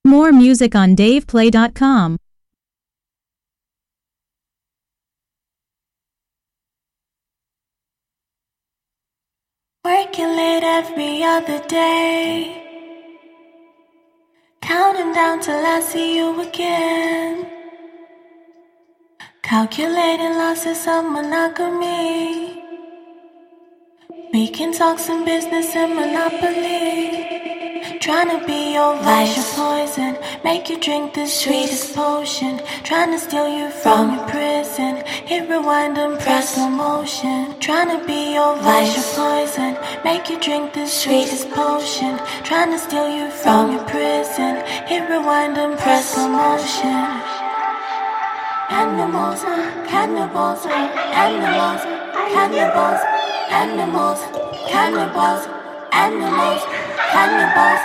More music on DavePlay.com. Working late every other day, counting down till I see you again. Calculating losses of monogamy. We can talk some business and monopoly. Trying to be your vice, your poison. Make you drink the sweetest potion. Trying to steal you from your prison. Hit rewind and press slow motion. Trying to be your vice, your poison. Make you drink the sweetest potion. Trying to steal you from your prison. Hit rewind and press slow motion. Animals, cannibals, animals, cannibals, animals, cannibals, animals, cannibals.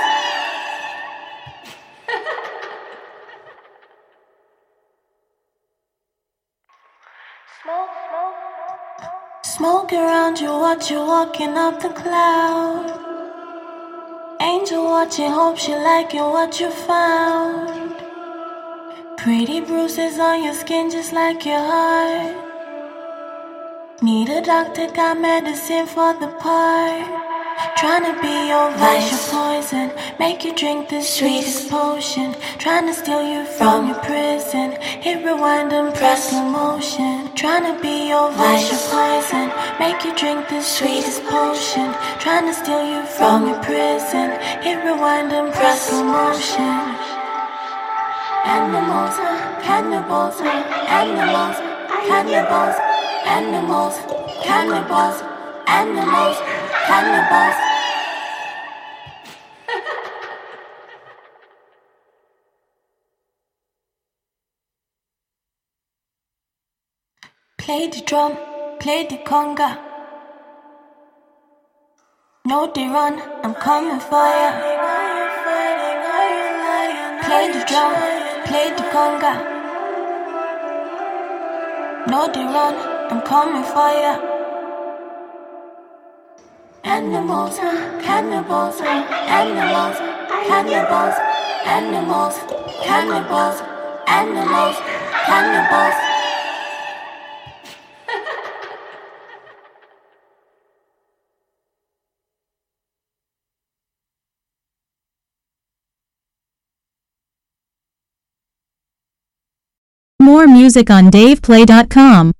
Smoke around you, watch you walking up the cloud. Angel watching, hope she liking what you found. Pretty bruises on your skin just like your heart. Need a doctor, got medicine for the part. Trying to be your vice, your poison. Make you drink the sweetest potion. Trying to steal you from your prison. Hit rewind and press slow motion. Trying to be your vice, your poison. Make you drink the sweetest potion. Trying to steal you from your prison. Hit rewind and press slow motion. Animals, cannibals, animals, cannibals, animals, cannibals, animals, cannibals. Play the drum, play the conga. No, they run, I'm coming for ya. Play the drum, play the conga. No, they run, I'm coming for ya. Animals, cannibals, animals, cannibals, animals, cannibals, animals, cannibals. More music on DavePlay.com.